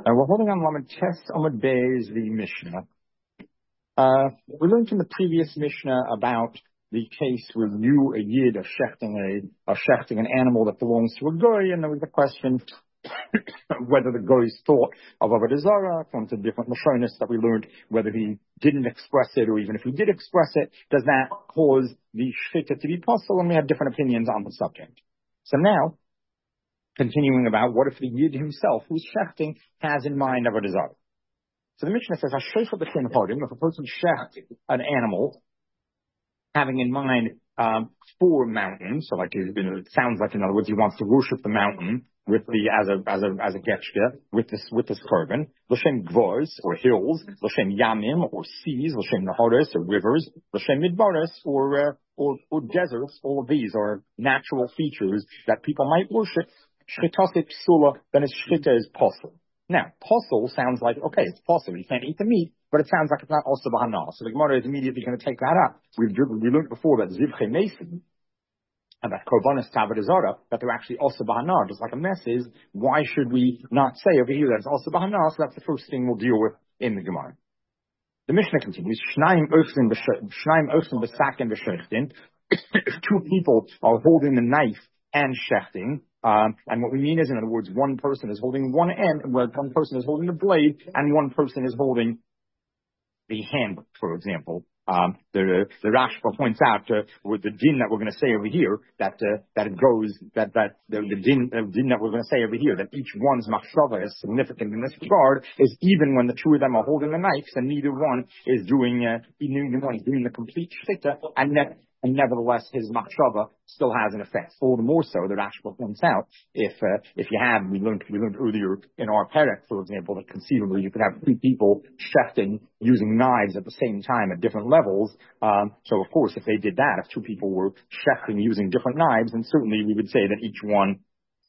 We're holding on Lamed Tes Amud Beis, the Mishnah. We learned in the previous Mishnah about the case where you, a Yid, are shechting an animal that belongs to a Goy, and there was the question whether the Goy's thought of Avodah Zarah, according to different Lashonis that we learned, whether he didn't express it, or even if he did express it, does that cause the Shechita to be possible? And we have different opinions on the subject. So now, continuing about what if the Yid himself, who's shechting, has in mind Avodah Zarah. So the Mishnah says, if a person shecht an animal, having in mind four mountains, so like it sounds like, in other words, he wants to worship the mountain with the as a getchta with this korban, l'shem gvors or hills, l'shem yamim or seas, l'shem naharos or rivers, l'shem midbaros or deserts. All of these are natural features that people might worship. Shchita psula, then his shchita is possible. Now, posel sounds like, okay, it's possible. You can't eat the meat, but it sounds like it's not also b'hana. So the Gemara is immediately going to take that up. We learned before about zivchei mesim, about korbanos Avodah Zarah, that they're actually also b'hana. Just like a mess is, why should we not say over here that it's also b'hana? So that's the first thing we'll deal with in the Gemara. The Mishnah continues, Shnaim ochsen b'saken b'shechtin. If two people are holding the knife and shechting, and what we mean is, in other words, one person is holding one end, one person is holding the blade, and one person is holding the handle, for example. The Rashba points out with the din that we're going to say over here that it goes that the din that we're going to say over here that each one's machshava is significant in this regard is even when the two of them are holding the knives and neither one is doing the complete shita, and nevertheless, his machshava still has an effect. All the more so, the Rashba points out, if you have, we learned earlier in our perek, for example, that conceivably you could have two people shechting using knives at the same time at different levels. So of course, if they did that, if two people were shechting using different knives, then certainly we would say that each one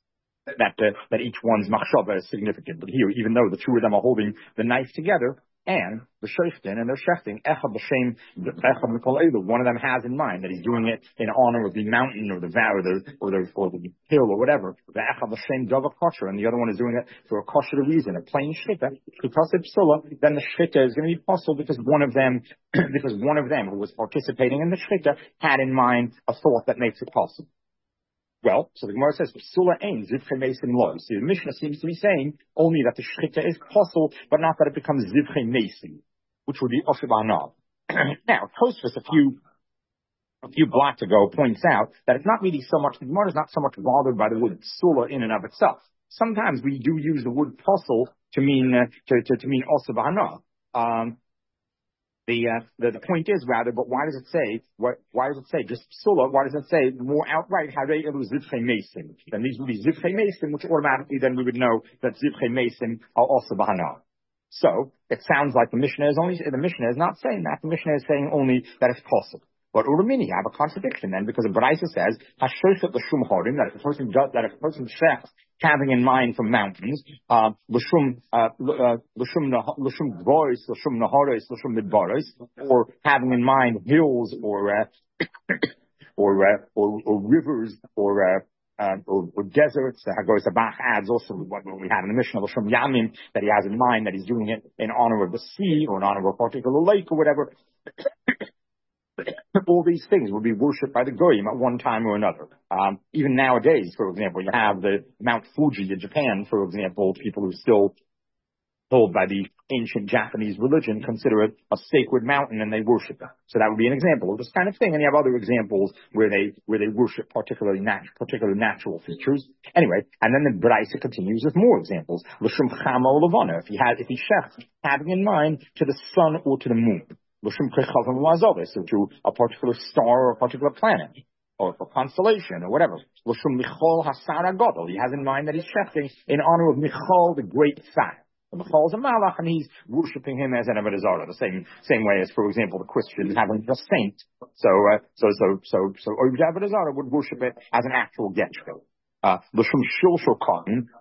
that each one's machshava is significant. But here, even though the two of them are holding the knife together, and the shechtin and they're shechting, echad l'shem, echad mikol elu. One of them has in mind that he's doing it in honor of the mountain or the valley or the hill or whatever. The echad l'shem dava kosher, and the other one is doing it for a kosher reason, a plain shita. Because it's psula, then the shita is going to be possible because one of them who was participating in the shita had in mind a thought that makes it possible. Well, so the Gemara says, "Psula ein zivchei mesim lo." So the Mishnah seems to be saying only that the shchita is possible, but not that it becomes zivchei mesim, which would be osher b'hana. Now, Tosfos a few blocks ago points out that it's not really so much, the Gemara is not so much bothered by the word psula in and of itself. Sometimes we do use the word posel to mean osher b'hana. The point is rather, but why does it say just psula? Why does it say more outright harei elu zivchei mesim? Then these would be zivchei mesim, which automatically then we would know that zivchei mesim are also b'hana. So it sounds like the Mishnah is not saying that. The Mishnah is saying only that it's possible. But Urumini have a contradiction then, because the Baraisa says hashoshet l'shum horim, that if a person shechs having in mind from mountains, l'shum gvois, l'shum naharos, l'shum midbaros, or having in mind hills or rivers or deserts. Hagos Abach adds also what we have in the Mishnah, l'shum yamim, that he has in mind that he's doing it in honor of the sea or in honor of a particular lake or whatever. All these things will be worshipped by the Goyim at one time or another. Even nowadays, for example, you have the Mount Fuji in Japan, for example, people who still told by the ancient Japanese religion consider it a sacred mountain and they worship it. So that would be an example of this kind of thing. And you have other examples where they worship particular natural features. Anyway, and then the Baraisa continues with more examples. L'shum chama levana, if he shechs, having in mind to the sun or to the moon. So to a particular star or a particular planet, or a constellation, or whatever. He has in mind that he's shechting in honor of Michal, the great Sar. Michal is a malach, and he's worshipping him as an Avodah Zarah, the same way as, for example, the Christians having a saint. So Avodah Zarah would worship it as an actual getchko. L'shum shilshul cotton,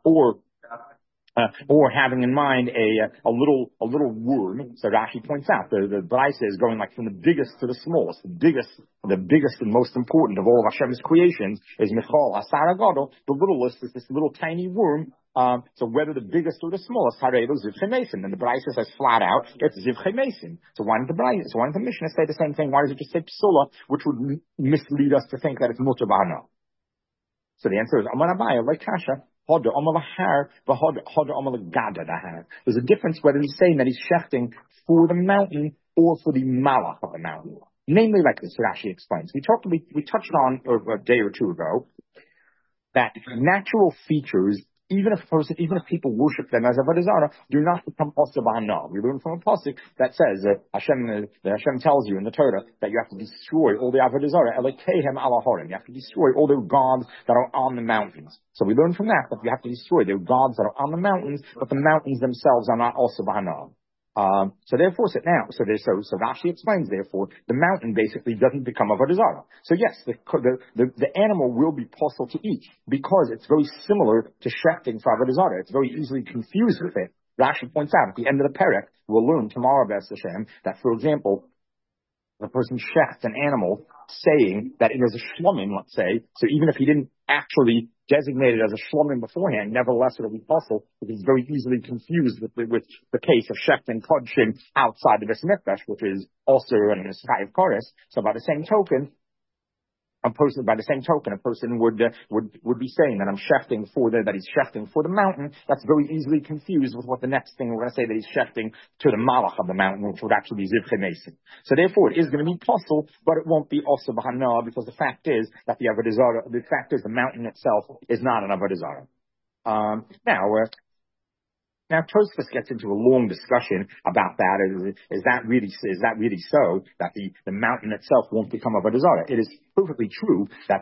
or having in mind a little worm. So Rashi points out the Baraisa is going like from the biggest to the smallest. The biggest and most important of all of Hashem's creations is Michal Asar Gadol. The littlest is this little tiny worm So whether the biggest or the smallest, harelo zivche mason. And the Brisa says flat out, it's zivche mason. So why didn't the Mishnah say the same thing? Why does it just say psula, which would mislead us to think that it's mutar b'hana? So the answer is, Amar Abaya, like Kasha, there's a difference whether he's saying that he's shechting for the mountain or for the malach of the mountain. Namely, like this, Rashi explains. We touched on a day or two ago that natural features, even if people worship them as avodah zarah, do not become osur b'hana. We learn from a pasuk that says that Hashem tells you in the Torah that you have to destroy all the avodah zarah, elokehem ala harim. You have to destroy all the gods that are on the mountains. So we learn from that you have to destroy the gods that are on the mountains, but the mountains themselves are not osur b'hana. So Rashi explains, therefore, the mountain basically doesn't become avodah zarah. So yes, the animal will be possible to eat because it's very similar to shechting for avodah zarah. It's very easily confused with it. Rashi points out at the end of the perek, we'll learn tomorrow, B'ez Hashem, that for example, the person shechts an animal saying that it is a shlomim, let's say, so even if he didn't actually designate it as a shlomim beforehand, nevertheless it'll be possible because he's very easily confused with the case of shechting kodshim outside the Beis Mikdash, which is also an Esav Koris. So by the same token, a person would be saying that he's shechting for the mountain. That's very easily confused with what the next thing we're going to say, that he's shechting to the malach of the mountain, which would actually be zivche mason. So therefore, it is going to be possible, but it won't be osur b'hana because the fact is the mountain itself is not an avodah zarah. Now Tosfos gets into a long discussion about that. Is that really so that the mountain itself won't become avodah zarah? It is perfectly true that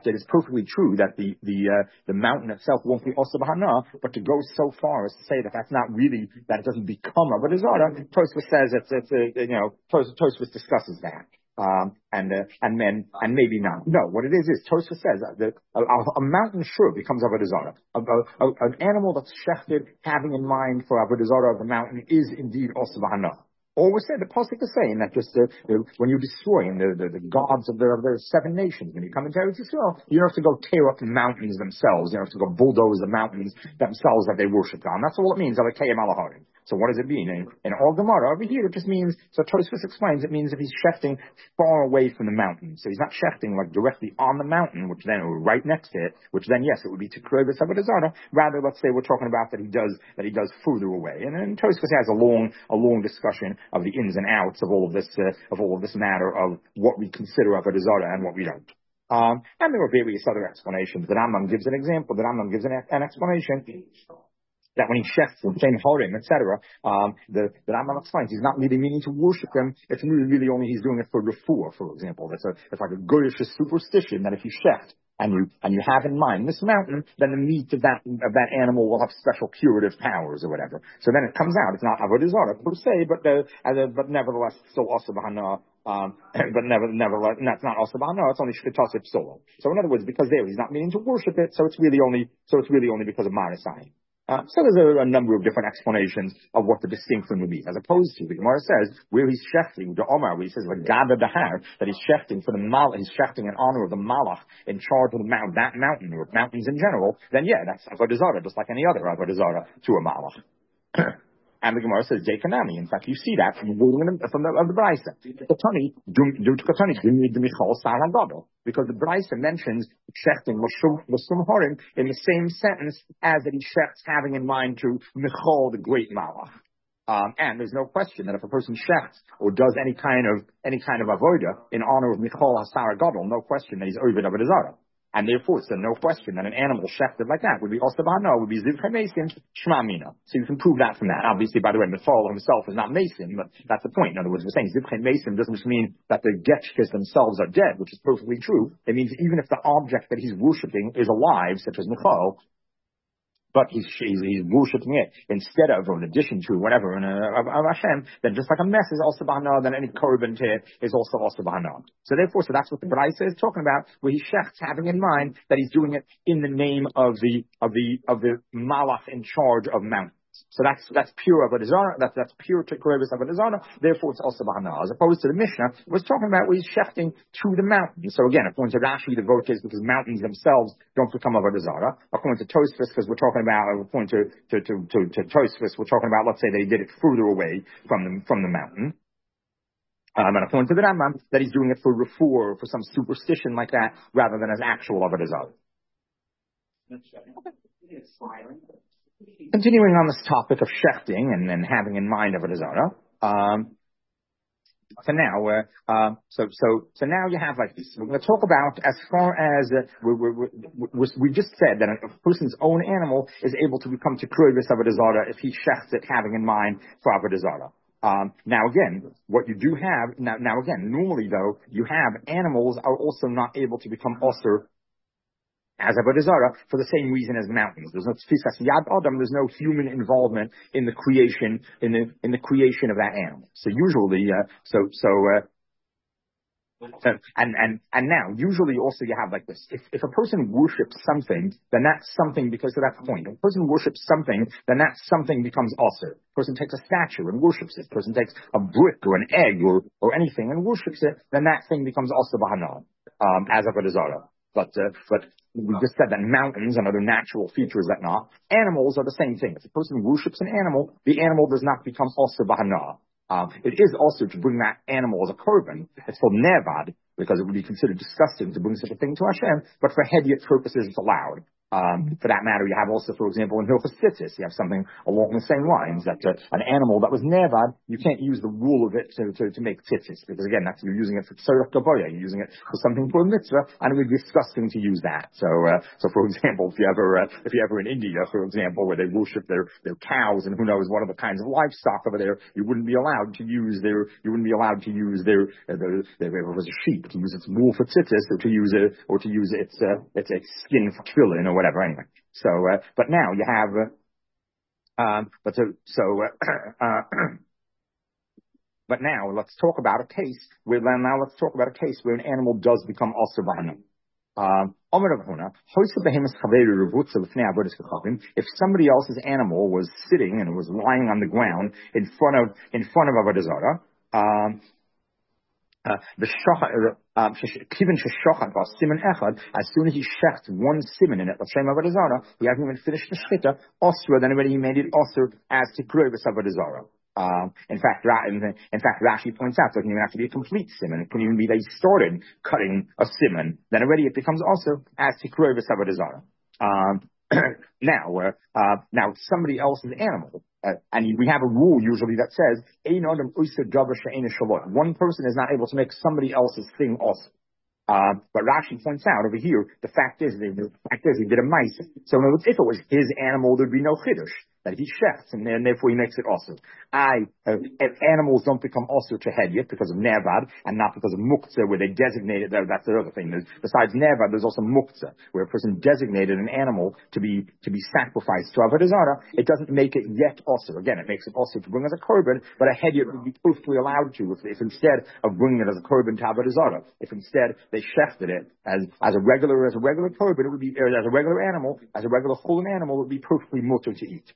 the mountain itself won't be osur b'hana, but to go so far as to say that it doesn't become avodah zarah, Tosfos says Tosfos discusses that. And maybe not. No, what it is Tosfos says that a mountain sure becomes avodah zarah. An animal that's shechted having in mind for avodah zarah of the mountain is indeed osur b'hana. Or we said the pasuk is saying that just when you're destroying the gods of the seven nations, when you come into Eretz Yisrael, you don't have to go tear up the mountains themselves. You don't have to go bulldoze the mountains themselves that they worship on. That's all it means. So what does it mean? In all Gemara over here, it just means, so Tosfos explains, it means if he's shechting far away from the mountain. So he's not shechting like directly on the mountain, which then, or right next to it, which then, yes, it would be to Tikrovis avodah zarah. Rather, let's say we're talking about that he does further away. And then Tosfos has a long discussion of the ins and outs of all of this matter of what we consider avodah zarah and what we don't. And there are various other explanations. The Rambam gives an example. The Rambam gives an explanation that when he shechts the same horim, etc., the Rambam explains he's not really meaning to worship them. It's really only he's doing it for refuah, for example. It's like a goyish superstition that if you shecht and you have in mind this mountain, then the meat of that animal will have special curative powers or whatever. So then it comes out. It's not avodah zarah per se, but nevertheless it's still osur b'hana. But nevertheless, that's not osur b'hana. It's only shchitas psula. So in other words, because he's not meaning to worship it, so it's really only because of marasai. So there's a number of different explanations of what the distinction would be, as opposed to the Gemara says where he's shechting the Omar, where he says Gada Dahar, that he's shechting for the malach, he's shechting in honor of the malach in charge of that mountain or mountains in general. Then that's avodah zarah, just like any other avodah zarah to a malach. And the Gemara says Dekanami. In fact, you see that from the Brisa. Because the Brisa mentions shechting l'shum horim in the same sentence as that he shechts having in mind to Michal, the great malach. And there's no question that if a person shechts or does any kind of avodah in honor of Michal Hasara Gadol, no question that he's over avodah zarah. And therefore, so no question that an animal shechted like that would be osur b'hana, would be zivche mason, shma mina. So you can prove that from that. Obviously, by the way, Michal himself is not mason, but that's the point. In other words, we're saying zivche mason doesn't just mean that the getchkas themselves are dead, which is perfectly true. It means even if the object that he's worshipping is alive, such as Michal, but he's worshipping it instead of, or in addition to, whatever, of Hashem, then just like a mess is osur b'hana, then any korban is also osur b'hana. So therefore, that's what the Brisa is talking about, where he shechts having in mind that he's doing it in the name of the malach in charge of mountains. So that's pure avodah zarah. That's pure tikrovis avodah zarah. Therefore, it's also bahana. As opposed to the Mishnah was talking about where he's shechting to the mountain. So again, according to Rashi, the vote is because mountains themselves don't become avodah zarah. According to Tosfos, because we're talking about according to Tosfos, we're talking about, let's say that he did it further away from the mountain. And according to the Rambam, that he's doing it for refuah, for some superstition like that, rather than as actual avodah zarah. Continuing on this topic of shechting and having in mind avodah zarah, so now you have like this. We're going to talk about as far as we just said that a person's own animal is able to become tikrovis avodah zarah if he shechts it having in mind for avodah zarah. Now again, what you do have now again, normally though, you have animals are also not able to become osir as avodah zarah for the same reason as mountains. There's no tfisas yad adam. There's no human involvement in the creation in the creation of that animal. So usually, and now usually also you have like this. If a person worships something, then that's something because of that point. If a person worships something, then that something becomes osir. A person takes a statue and worships it. A person takes a brick or an egg or anything and worships it, then that thing becomes osir b'hana as avodah zarah. But we just said that mountains and other natural features that not. Animals are the same thing. If a person worships an animal, the animal does not become osir b'hana. It is also to bring that animal as a korban. It's called nevad, because it would be considered disgusting to bring such a thing to Hashem, but for hediyot purposes it's allowed. For that matter, you have also, for example, in Hilchos Tzitzis, you have something along the same lines, that an animal that was nevad, you can't use the wool of it to make tzitzis, because again, you're using it for tzorach gaboya, you're using it for something for a mitzvah, and it would be disgusting to use that. So for example, if you ever in India, for example, where they worship their cows and who knows what other kinds of livestock over there, you wouldn't be allowed to use if it was a sheep, to use its wool for tzitzis, or to use its skin for tefillin or whatever. Anyway, so but now you have but now let's talk about a case where an animal does become osir b'hana. If somebody else's animal was sitting and was lying on the ground in front of avodah zarah, as soon as he shechts one siman in it, l'shem avodah zarah, he hasn't even finished the shchita, osra, then already he made it osir as tikrovis avodah zarah. In fact, Rashi points out that it doesn't even have to be a complete siman. It can even be that he started cutting a siman, then already it becomes osir as tikrovis avodah zarah. Now it's somebody else's animal. And we have a rule usually that says, one person is not able to make somebody else's thing also. But Rashi points out over here, the fact is he did a mice. So if it was his animal, there'd be no chiddush, that he shechts, and therefore he makes it osir. If animals don't become osir to hediyot because of nevad, and not because of muktzah, where they designated, that's the other thing. Besides nevad, there's also muktzah, where a person designated an animal to be sacrificed to avodah zarah. It doesn't make it yet osir. Again, it makes it osir to bring as a korban, but a hediyot would be perfectly allowed to if instead of bringing it as a korban to avodah zarah, if instead they shechted it as a regular korban, it would be as a regular animal, as a regular chulin animal, it would be perfectly mutter to eat.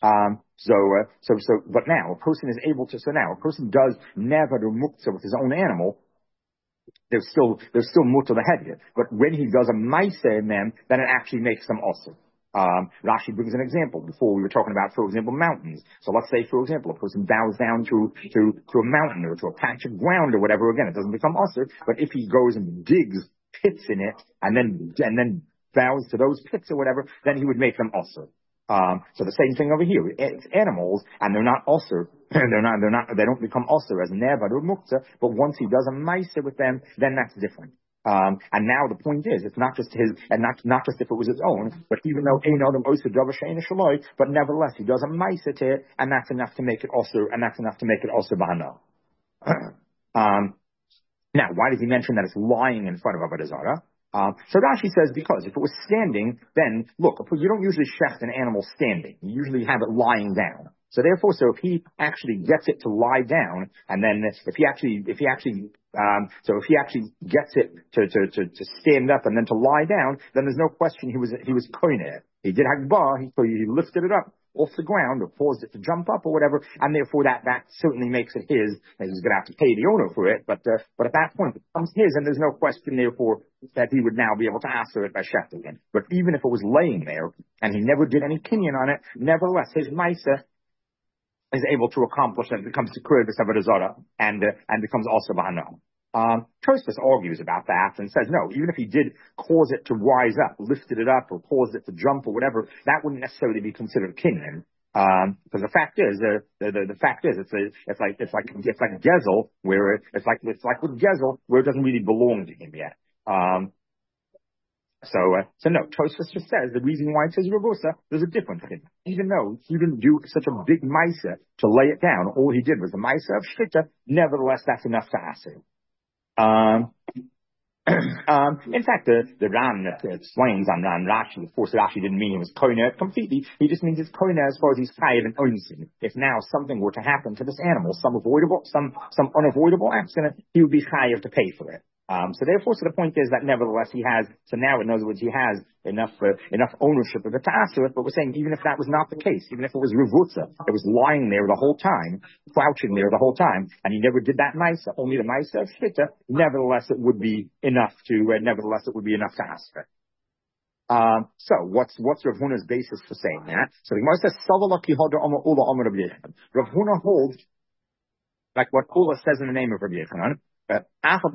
But now a person is able to. So now a person does nevad or muktzah with his own animal. There's still mutter the hediyah. But when he does a ma'aseh in them, then it actually makes them osir. Rashi brings an example. Before we were talking about, for example, mountains. So let's say, for example, a person bows down to a mountain or to a patch of ground or whatever. Again, it doesn't become osir. But if he goes and digs pits in it and then bows to those pits or whatever, then he would make them osir. So the same thing over here. It's animals, and they're not osir. They don't become osir as nevad or muktzah. But once he does a ma'aseh with them, then that's different. And now the point is, it's not just his, and not just if it was his own, but even though ein adam osir davar she'eino shaloi, but nevertheless he does a ma'aseh to it, and that's enough to make it osir, and that's enough to make it osir b'hana. Now, why does he mention that it's lying in front of avodah zarah? So Rashi says because if it was standing, then look, you don't usually shecht an animal standing. You usually have it lying down. So therefore, if he actually gets it to lie down, and then if he actually gets it to stand up and then to lie down, then there's no question he was koineh. He did hagbah, he lifted it up. off the ground or caused it to jump up or whatever, and therefore that certainly makes it his, and he's going to have to pay the owner for it, but at that point it becomes his, and there's no question therefore that he would now be able to answer it by shechting it. But even if it was laying there, and he never did any kinyan on it, nevertheless his Maisa is able to accomplish that. It becomes Sekur B'Savad Azara, and becomes also Bahana. Tosfos argues about that and says, no, even if he did cause it to rise up, lifted it up, or caused it to jump or whatever, that wouldn't necessarily be considered kinyan. Because the fact is, it's like Gezel, where it's like with Gezel, where it doesn't really belong to him yet. So no, Tosfos just says the reason why it says Revusa, there's a difference in it. Even though he didn't do such a big Maisa to lay it down, all he did was a Maisa of Shchita, nevertheless, that's enough to answer. In fact, the Ran explains on Rashi, of course, Rashi didn't mean he was koina completely. He just means it's koina as far as he's chayiv and onsin. If now something were to happen to this animal, some unavoidable accident, he would be chayiv to pay for it. So therefore, the point is that nevertheless he has, so now in other words, he has enough ownership of it to answer it, but we're saying even if that was not the case, even if it was revutza, it was lying there the whole time, crouching there the whole time, and he never did that Maisa, only the Maisa of Shita, nevertheless it would be enough to answer it. So what's Rav Huna's basis for saying that? So the Gemara says, Savala ki hoda Amar Ula Amar Rabbi Yechanan. Rav Huna holds, like what Ula says in the name of Rabbi Yechanan, even though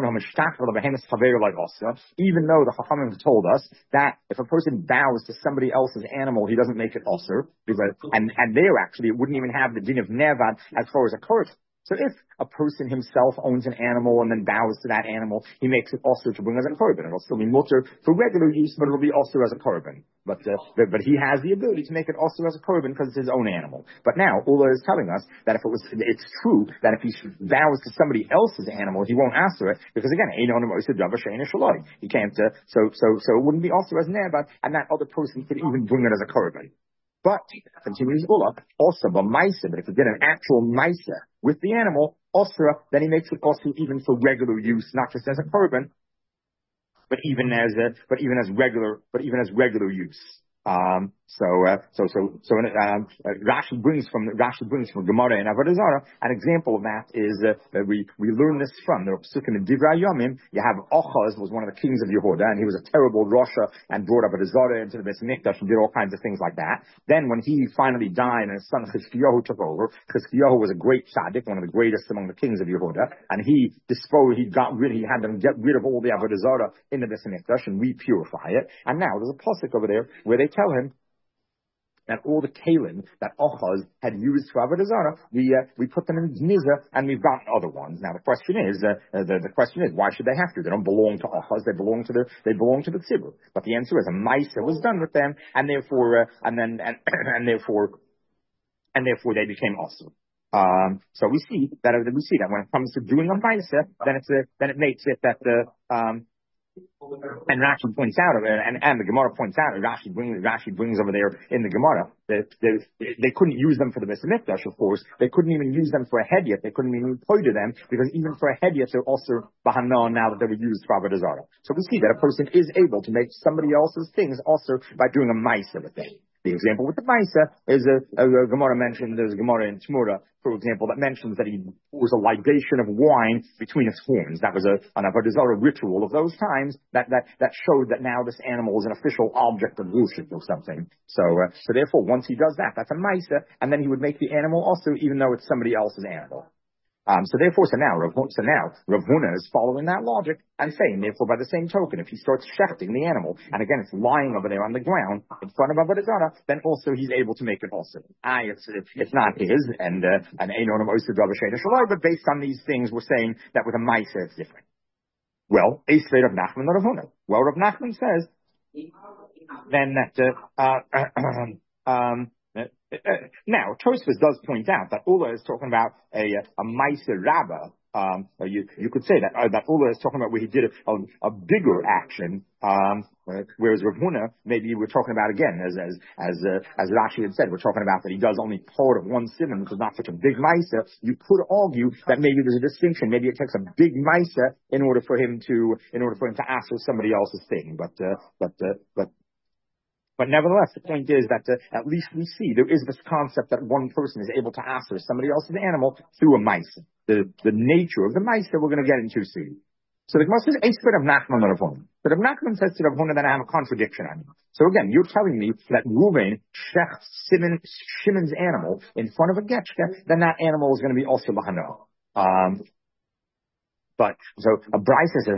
the Chachamim have told us that if a person bows to somebody else's animal, he doesn't make it osir, and there actually it wouldn't even have the din of nevad as far as a curse. So if a person himself owns an animal and then bows to that animal, he makes it also to bring as a korban. It'll still be mutter for regular use, but it'll be also as a korban. But he has the ability to make it also as a korban because it's his own animal. But now Ula is telling us that it's true that if he vows to somebody else's animal, he won't answer it because again, he can't. So it wouldn't be also as nebat, and that other person could even bring it as a korban. But, continues Ula, also by Maisa, but if he did an actual Maisa with the animal, Osra, then he makes it also even for regular use, not just as a korban, but even as regular use. Rashi brings from Gemara and Avodah Zarah. An example of that is we learn this from the Psukim in Divrei Yomim. You have Ochaz was one of the kings of Yehuda, and he was a terrible Rasha and brought Avodah Zarah into the Beis Mikdash and did all kinds of things like that. Then when he finally died and his son Chizkiyahu took over, Chizkiyahu was a great tzaddik, one of the greatest among the kings of Yehuda, and he had them get rid of all the Avodah Zarah in the Beis Mikdash and re-purify it. And now there's a pasuk over there where they tell him that all the kalim that Ochaz had used for Avodah Zarah, we put them in Gniza, and we've gotten other ones. Now the question is, why should they have to? They don't belong to Ochaz; they belong to the tzibur. But the answer is, a Maisa was done with them, and therefore they became awesome. So we see that when it comes to doing a Maisa, then it makes it that and Rashi points out, and the Gemara points out, and Rashi brings over there in the Gemara, that they couldn't use them for the Beis Mikdash, of course. They couldn't even use them for a hedyot. They couldn't even point to them, because even for a hedyot, they're also Bahana now that they were used for Avodah Zarah. So we see that a person is able to make somebody else's things also by doing a Maisa with it. The example with the Maisa is a Gemara mentioned, there's a Gemara in Tmura, for example, that mentions that he pours a libation of wine between its horns. That was an Avodah Zarah ritual of those times that showed that now this animal is an official object of worship or something. So therefore, once he does that, that's a Maisa, and then he would make the animal also, even though it's somebody else's animal. So now Rav Huna is following that logic and saying, therefore, by the same token, if he starts shechting the animal, and again, it's lying over there on the ground in front of Avodah Zarah, then also he's able to make it also. It's not his, and Einonim Osir Rabbi Sheina Shalai, but based on these things, we're saying that with a Maisa, it's different. Well, Eisvei Rav Nachman or Rav Huna. Well, Rav Nachman says, then that, now, Tosfos does point out that Ula is talking about a Maisa Rabbah. You could say that Ula is talking about where he did a bigger action, whereas Rav Huna, maybe we're talking about again, as Rashi had said, we're talking about that he does only part of one simon, which is not such a big Maisa. You could argue that maybe there's a distinction. Maybe it takes a big Maisa in order for him to answer somebody else's thing. But But nevertheless, the point is that at least we see there is this concept that one person is able to answer somebody else's animal through a mice. The nature of the mice that we're going to get into soon. So the Gemara says, "Eisped of Nachman or Rav Huna." But Rav Nachman says to Rav Huna that I have a contradiction on you. So again, you're telling me that Reuven shechts Shimon's animal in front of a getchka, then that animal is going to be also lahano. But so a brisa says,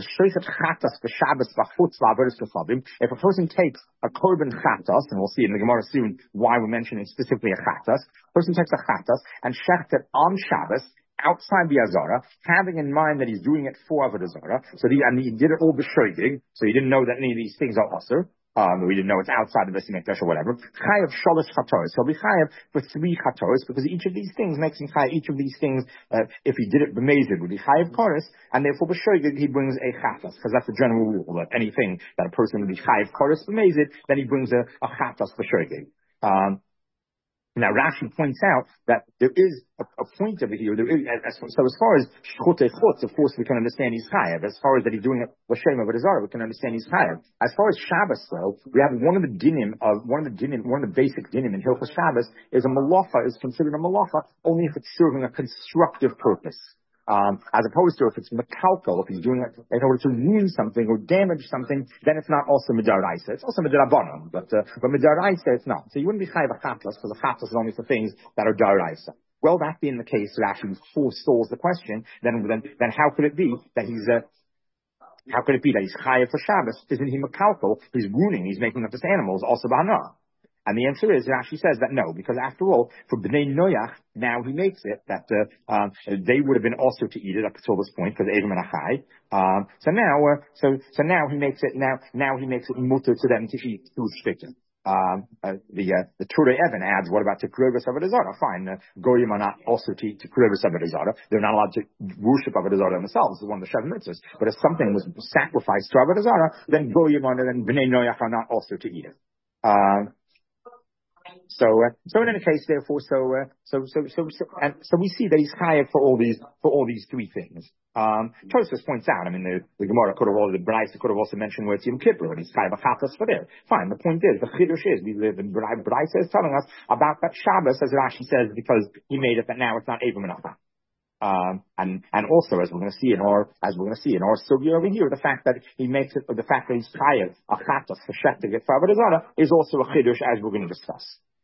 if a person takes a korban chatas, and we'll see in the Gemara soon why we're mentioning specifically a chatas, person takes a chatas and shecht it on Shabbos outside the Azara, having in mind that he's doing it for Avodah Zarah, and he did it all b'shoigig, so he didn't know that any of these things are osur. We didn't know it's outside the Beis Hamikdash or whatever. Chayav shalosh chatoros. He'll be chayav for 3 chatoros because each of these things makes him chayav. Each of these things, if he did it b'mezid, would be chayav chorus, and therefore b'shoigig he brings a chatas because that's the general rule that anything that a person would be chayav chorus b'mezid, then he brings a chatas b'shoigig. Now Rashi points out that there is a point over here. There is, so as far as shchutei chutz, of course we can understand he's chayav. As far as that he's doing it l'shem avodah zarah, we can understand he's chayav. As far as Shabbos though, we have one of the basic dinim in Hilchos Shabbos is a malacha is considered a malacha only if it's serving a constructive purpose. As opposed to if it's mekalkel, if he's doing it in order to ruin something or damage something, then it's not also midaraisa. It's also midarabanan, but midaraisa it's not. So you wouldn't be chayav a chatlas because a chatlas is only for things that are daraisa. Well, that being the case, it actually forestalls the question. Then how could it be that he's chayav for Shabbos? Isn't he mekalkel? He's ruining. He's making up this animals also b'hana. And the answer is, Rashi says that no, because after all, for Bnei Noach, now he makes it that they would have been also to eat it up until this point because Avim and Achai. So now he makes it mutter to them to eat through shtikin. The Turei Even adds, what about Tekurevus Avodah Zarah? Fine, Goyim are not also to Tekurevus Avodah Zarah. They're not allowed to worship Avodah Zarah themselves. It's one of the Shev Mitzvahs. But if something was sacrificed to Avodah Zarah, then Goyim and Bnei Noach are not also to eat it. So in any case, therefore, so we see that he's chayav for all these 3 things. Tosfos points out, I mean, the Gemara could have the Brisa could have also mentioned where it's Yom Kippur and he's chayav a chatas for there. Fine. The point is, the chiddush is, the Brisa is telling us about that Shabbos, as Rashi says, because he made it that now it's not Avim and Achai. And also, as we're going to see in our sugya over here, the fact that he makes it, the fact that he's chayav a chatas for shechting it for Avodah Zarah is also a chiddush, as we're going to discuss.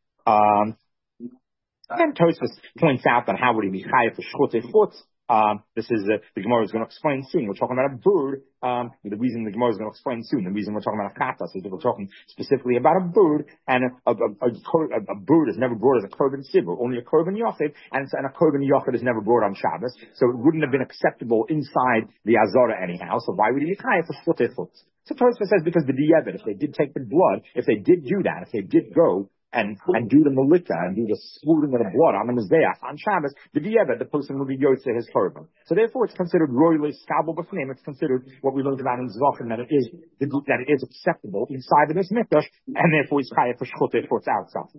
And Tosfos points out that how would he be chayav for shchutei chutz? This is the Gemara is going to explain soon. We're talking about a bird. The reason the Gemara is going to explain soon, the reason we're talking about a chatas is that we're talking specifically about a bird, and a bird is never brought as a korban sibur, only a korban yochid, and a korban yochid is never brought on Shabbos, so it wouldn't have been acceptable inside the Azara anyhow. So why would he be chayav for shchutei chutz? So Tosfos says because the di'evet, if they did take the blood, if they did do that, if they did go and do the malika and do the splitting of the blood on the mizbeach on Shabbos, the di'evet, the person will be yotze his korban. So therefore, it's considered royally skabel b'fnim. It's considered what we learned about in Zvachim, that it is acceptable inside the Beis Hamikdash, and therefore it's chayav for shchutei for its outside.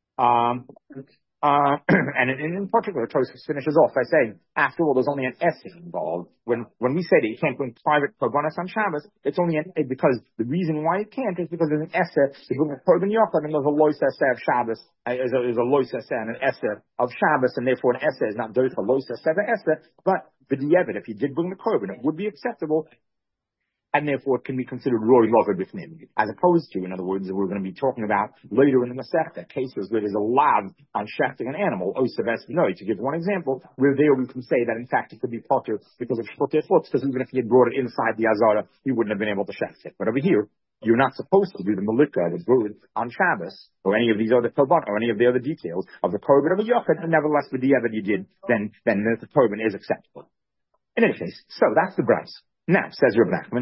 And in particular, Tosfos finishes off by saying, after all, there's only an essay involved. When we say that you can't bring private korbanos on Shabbos, it's only because the reason why it can't is because there's an essay, you bring a korban yochid, and there's a lois essay of Shabbos, there's a lois essay and an essay of Shabbos, and therefore an essay is not dois for lois essay of essay, but the di'evet, if you did bring the korban, it would be acceptable, and therefore it can be considered roy lover b'fnim, as opposed to, in other words, we're going to be talking about later in the Masechta, cases where there's a lav on shechting an animal, to give one example, where there we can say that in fact it could be potter because of shchutei chutz, because even if he had brought it inside the Azara, he wouldn't have been able to shecht it. But over here, you're not supposed to do the malika, the bird, on Shabbos, or any of these other korban, or any of the other details of the korban of a yochid, and nevertheless, with the evid you did, then the korban is acceptable. In any case, so that's the Bryce. Now, says Reb Nachman,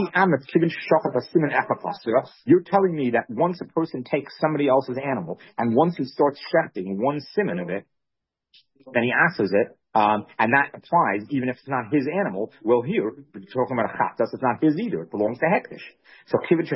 you're telling me that once a person takes somebody else's animal, and once he starts shechting one siman of it, then he asks it, and that applies even if it's not his animal. Well, here, we're talking about a chatas, it's not his either, it belongs to hektish. So,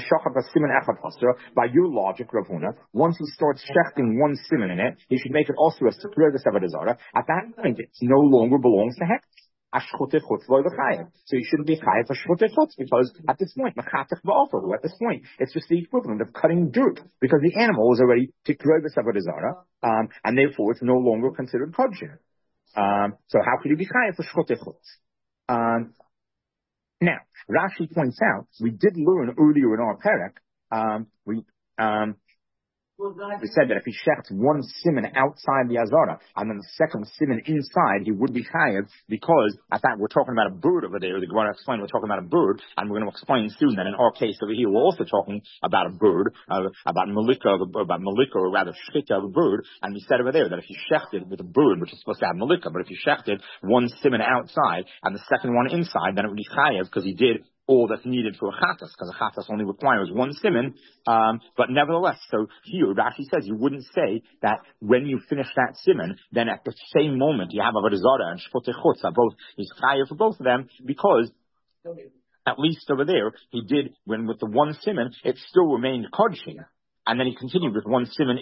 by your logic, Rav Huna, once he starts shechting one siman in it, he should make it also a sekurevus avodah zarah. At that point, it no longer belongs to hektish. So you shouldn't be chayav for shchutei chutz because at this point, machatech ba'ofer. At this point, it's just the equivalent of cutting dirt because the animal was already tikroivus avodah zarah, and therefore it's no longer considered kodshim. So how could you be chayav for shchutei chutz? Now, Rashi points out we did learn earlier in our parak. We said that if he shechts one siman outside the azara and then the second siman inside, he would be chayav because at that we're talking about a bird over there. The Gemara explained we're talking about a bird, and we're going to explain soon that in our case over here we're also talking about a bird, about malika, or rather shchita of a bird. And we said over there that if you shechted with a bird, which is supposed to have malika, but if you shechted one siman outside and the second one inside, then it would be chayav because he did all that's needed for a chatas, because a chatas only requires one siman. But nevertheless, so here Rashi says you wouldn't say that when you finish that siman, then at the same moment you have avodah zarah and shchutei chutz, both is chayav for both of them, because at least over there he did when with the one siman it still remained kodshim. And then he continued with one siman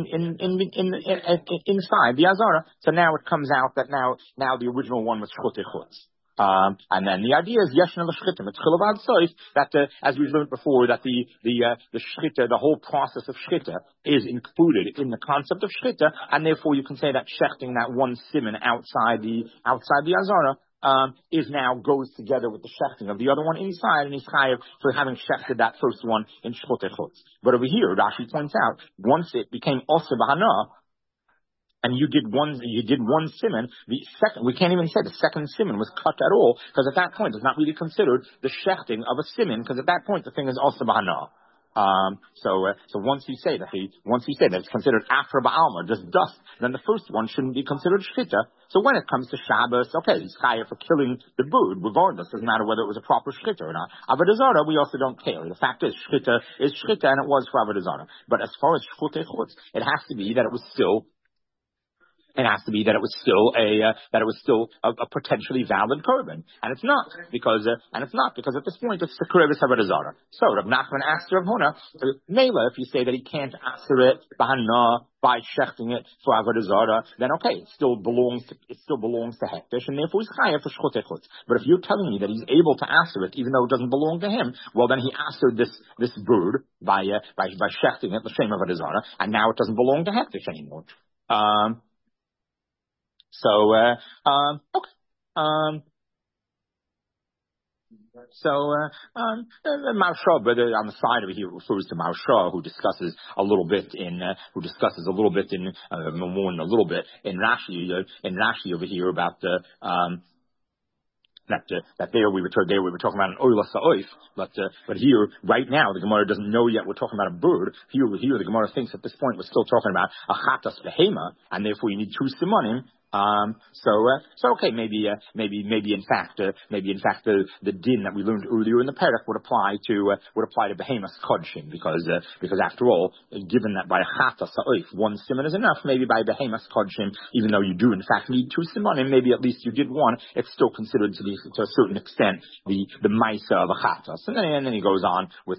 inside the azara. So now it comes out that now the original one was shchutei chutz. And then the idea is yeshna l'shchita mitchilav ad soif, that as we learned before, that the shchita, the whole process of shchita is included in the concept of shchita, and therefore you can say that shechting that one siman outside the azara is now goes together with the shechting of the other one inside, and he's chayav for having shechted that first one in shchutei chutz. But over here, Rashi points out, once it became osir b'hana, and you did one siman, the second, we can't even say the second siman was cut at all, because at that point it's not really considered the shechting of a siman, because at that point the thing is also b'hana. So once you say that it's considered after ba'alma, just dust, then the first one shouldn't be considered shchita. So when it comes to Shabbos, okay, he's chayav for killing the bird, regardless, doesn't matter whether it was a proper shchita or not. Avodah zarah, we also don't care. The fact is, shchita is shchita, and it was for avodah zarah. But as far as shchutei chutz, it has to be that it was still a potentially valid korban, and it's not because at this point it's the korban avodah zarah. So Rav Nachman asked Rav Huna, Mela, if you say that he can't answer it by shechting it for avodah zarah, then okay, it still belongs to hektish, and therefore he's chayav for shchutei chutz. But if you're telling me that he's able to answer it even though it doesn't belong to him, well then he answered this bird by shechting it the same avodah zarah, and now it doesn't belong to hektish anymore. The Maharsha, but on the side over here, refers to Maharsha, who discusses a little bit in Rashi over here about the that there we were talking about an oila sa'oif, but here right now the Gemara doesn't know yet we're talking about a bird. Here the Gemara thinks at this point we're still talking about a chatas behema, and therefore you need two simanim. Okay, maybe in fact the din that we learned earlier in the parak would apply to behemoth's kodshim, because after all, given that by a chata sa'oif one siman is enough, maybe by behemoth's kodshim, even though you do in fact need two simanim, maybe at least you did one, it's still considered to a certain extent the maisa of a chata. And then he goes on with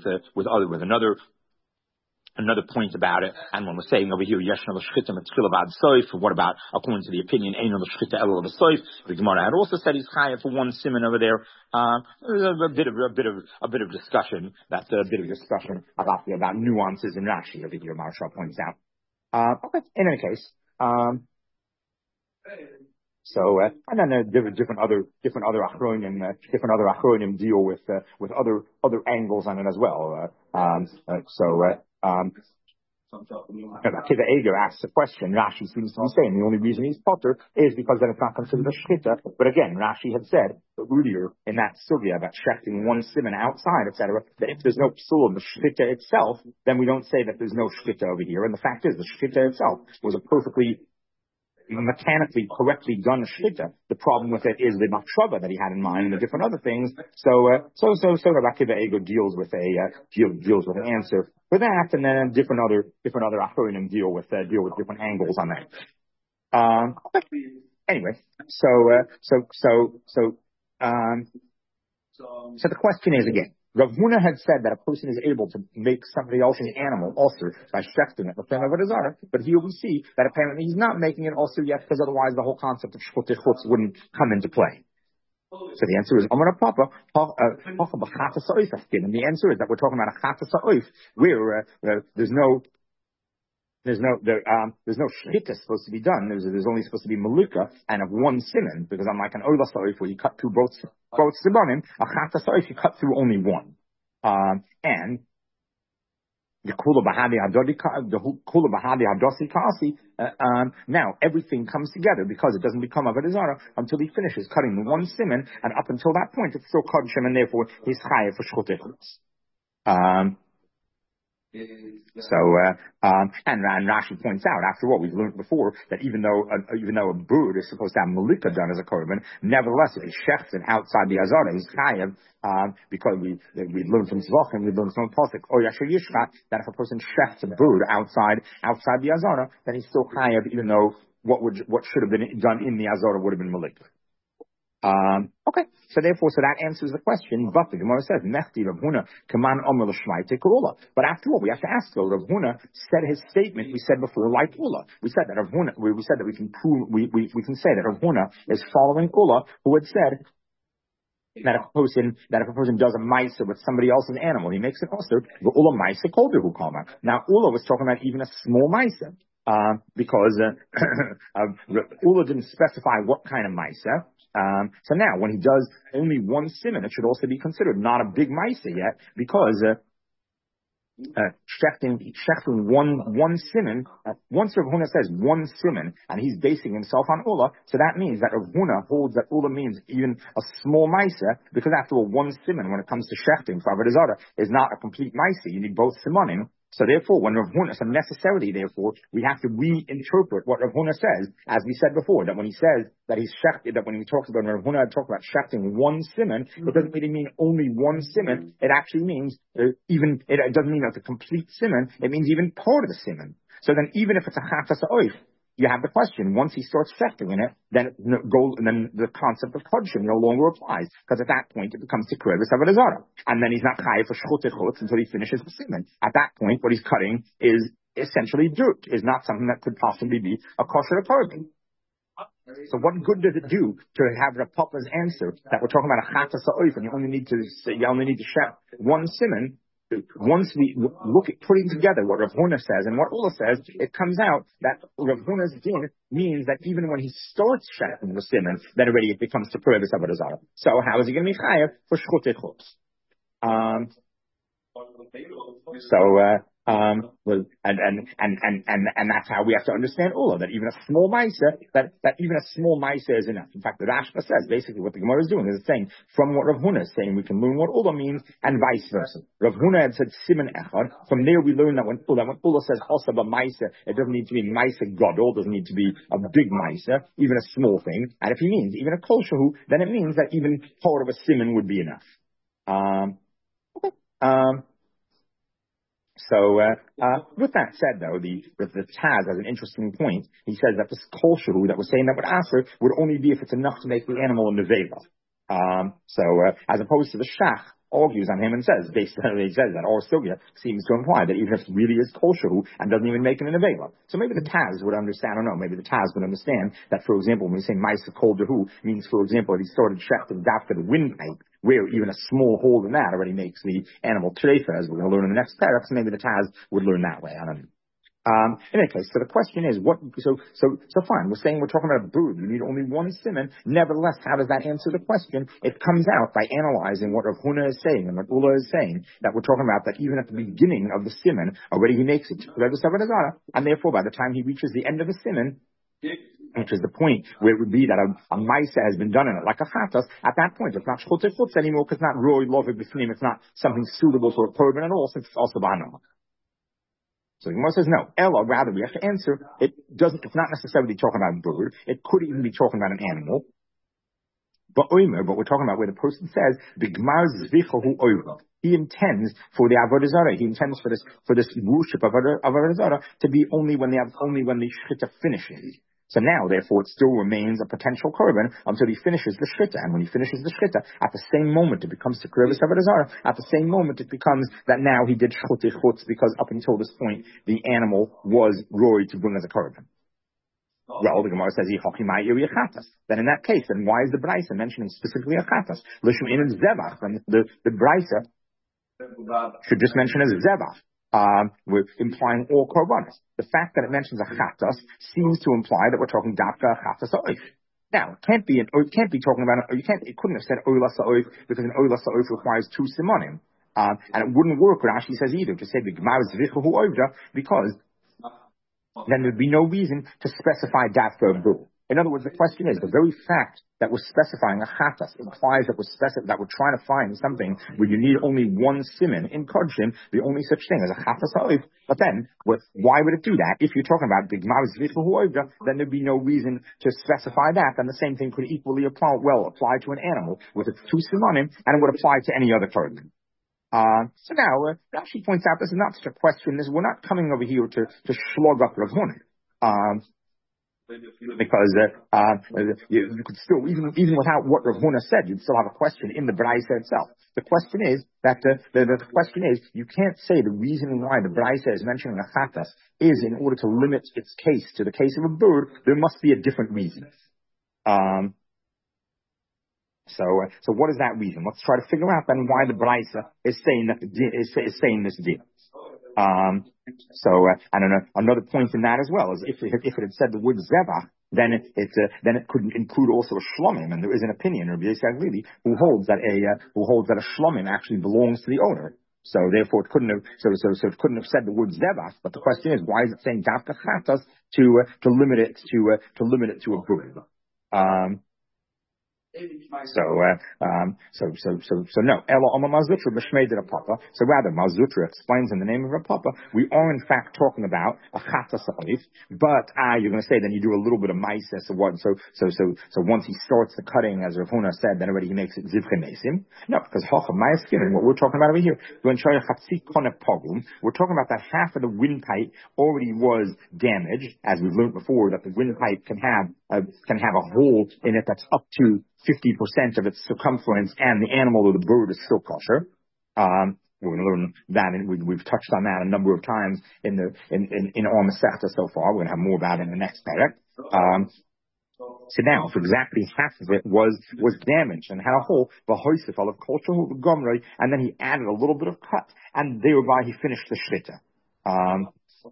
another point about it, and when we're saying over here, yeshna l'shchita mitchilav ad soif, what about, according to the opinion, eino l'shchita elo l'soif? The Gemara had also said he's chayav for one siman over there. A bit of discussion about nuances in Rashi over here. Maharsha points out. Okay, in any case, and then different other achronim deal with other angles on it as well. Akiva Eger asks a question. Rashi seems to be saying the only reason he's potter is because then it's not considered a shchita. But again, Rashi had said earlier in that sugya about shechting one siman outside, etc., that if there's no psul in the shchita itself, then we don't say that there's no shchita over here. And the fact is, the shchita itself was a perfectly mechanically correctly done shchita. The problem with it is the machshava that he had in mind and the different other things. So Rav Akiva Eger deals with an answer for that, and then different other achronim deal with different angles on that. Anyway, so the question is again, Rav Huna had said that a person is able to make somebody else's animal also by shechting it, but here we see that apparently he's not making it also yet, because otherwise the whole concept of shchutei chutz wouldn't come into play. So the answer is Amar Papa, and the answer is that we're talking about a Chata Sa'oif, where there's no shchita supposed to be done. There's only supposed to be maluka and of one simon, because unlike an oila sa'if where you cut through both simanim, a chata sa'if you cut through only one. And the kula bahadi hadosi kasi. Now everything comes together because it doesn't become avodah zarah until he finishes cutting the one simon, and up until that point it's still kodshim, and therefore he's chayav for shchutei. And Rashi points out, after all, we've learned before that even though a bird is supposed to have malika done as a korban, nevertheless, if he shechts it outside the azara, he's chayav, because we learned from Zvachim, we learned from Pasuk, or Yashar Yishcha, that if a person shechts a bird outside the azara, then he's still chayav, even though what should have been done in the azara would have been malika. Okay, so that answers the question. But the Gemara says, "Mechti Rav Huna kaman omer l'shmaite kurula." But after all, we have to ask though. Rav Huna said his statement. We said before, like Ula. We said that Rav Huna. We said that we can prove. We can say that Rav Huna is following Ula, who had said that if a person does a ma'aser with somebody else's animal, he makes it also the Ula ma'aser kolder who kama. Now Ula was talking about even a small ma'aser. Because Ula didn't specify what kind of ma'aser. So now, when he does only one simon, it should also be considered not a big ma'aser yet, because shechting one simon. Once Rav Huna says one simon, and he's basing himself on Ula, so that means that Rav Huna holds that Ula means even a small ma'aser, because after all, one simon when it comes to shechting for avodah zarah is not a complete ma'aser. You need both simonim. So therefore, when Rav Huna, so necessarily, therefore, we have to reinterpret what Rav Huna says, as we said before, that when he says that he's shechted, that when he talks about Rav Huna talks about shechting one simon, it doesn't really mean only one simon. It actually means it doesn't mean it's a complete simon. It means even part of the simon. So then, even if it's a chata sa'oif, you have the question. Once he starts shechting in it, then the concept of kodshim no longer applies, because at that point it becomes tikrevis avodah zarah, and then he's not chayav for shchutei chutz until he finishes the simon. At that point, what he's cutting is essentially dirt, is not something that could possibly be a kosher korban. So what good does it do to have Rav Papa's answer that we're talking about a chata sa'oif and you only need to shech one simon? Once we look at putting together what Rav Huna says and what Ula says, it comes out that Rav Huna's din means that even when he starts shechting the simon, then already it becomes to purvis avodah zarah. So how is he going to be chayav for shchutei chutz? And that's how we have to understand Ula, that even a small ma'aser, that even a small ma'aser is enough. In fact, the Rashba says basically what the Gemara is doing is saying from what Rav Huna is saying, we can learn what Ula means, and vice versa. Rav Huna had said siman echad. From there we learn that when Ula says also a ma'aser, it doesn't need to be ma'aser gadol, doesn't need to be a big ma'aser, even a small thing. And if he means even a kol shehu, then it means that even part of a siman would be enough. So with that said, though, the Taz has an interesting point. He says that this kol shehu that we're saying that would aser would only be if it's enough to make the animal a nevela. As opposed to the shach argues on him and says, basically he says that or sugya seems to imply that even if it really is kol shehu and doesn't even make it a nevela. So maybe the Taz would understand. I don't know. Maybe the Taz would understand that, for example, when we say ma'aser kol dehu means, for example, if he started shechting after the windpipe, where even a small hole in that already makes the animal treifa, as we're going to learn in the next paragraph. So maybe the Taz would learn that way. I don't know. In any case, so the question is, so fine, we're saying we're talking about a bird. You need only one simon. Nevertheless, how does that answer the question? It comes out by analyzing what Rav Huna is saying and what Ula is saying, that we're talking about that even at the beginning of the simon, already he makes it to and therefore by the time he reaches the end of the simon, which is the point where it would be that a ma'aser has been done in it, like a chatas. At that point, it's not shchutei chutz anymore, because it's not roy loviv b'fnim. It's not something suitable for a korban at all, since it's also b'hanah. So the Gemara says no. Ella, rather, we have to answer. It's not necessarily talking about a bird. It could even be talking about an animal. But we're talking about where the person says b'gmar zvichahu oimer. He intends for the avodah zarah. He intends for this worship of avodah zarah to be only when the shchita finishes. So now, therefore, it still remains a potential korban until he finishes the shchita. And when he finishes the shchita, at the same moment it becomes to tikrevis avodah zarah. At the same moment it becomes that now he did shchutei chutz, because up until this point the animal was roy to bring as a korban. Well, the Gemara says, then in that case, then why is the Brisa mentioning specifically a chatas? Lishum in zevach, and the Brisa should just mention as zevach. We're implying all korbanos. The fact that it mentions a chatas seems to imply that we're talking dafka chatas oif. Now, it can't be talking about it couldn't have said oila sa'oif because an oila sa'oif requires two simonim. And it wouldn't work what Rashi says either to say the Gemara zvichu oivda because then there'd be no reason to specify dafka bu. In other words, the question is, the very fact that we're specifying a chatas implies that we're trying to find something where you need only one siman in kodshim, the only such thing as a chatas ha'oif. But then, why would it do that? If you're talking about the Gemara zvichu oivda, then there'd be no reason to specify that, and the same thing could equally apply to an animal with its two simanim, and it would apply to any other korban. So now, Rashi points out this is not such a question. We're not coming over here to slug up Rav Huna. Because you could still, even without what Rav Huna said, you'd still have a question in the Brisa itself. The question is that the question is you can't say the reason why the Brisa is mentioning a chatas is in order to limit its case to the case of a bird. There must be a different reason. So what is that reason? Let's try to figure out then why the Brisa is saying that is saying this deal. And another point in that as well is if it had said the word zevach, then it could include also a shlomim, and there is an opinion of Rabbi Yisrael Lili who holds that a shlomim actually belongs to the owner. So therefore it couldn't have said the word zevach. But the question is, why is it saying dafka chatas to limit it to a bird? So no. Ela Mazutra b'shmei de Papa. So rather, Mazutra explains in the name of Rav Papa, we are in fact talking about a chatas ha'oif, but you're going to say then you do a little bit of ma'isa. So once he starts the cutting, as Rav Huna said, then already he makes it zivche mesim. No, because hacham ma'askin, what we're talking about over here, we're talking about that half of the windpipe already was damaged, as we've learned before, that the windpipe can have a hole in it that's up to 50% of its circumference, and the animal or the bird is still kosher. We're going to learn that, and we've touched on that a number of times in our Masechta so far. We're going to have more about it in the next parak. So now, if exactly half of it was damaged and had a hole, v'hoisif of culture gomrei, and then he added a little bit of cut, and thereby he finished the shrita.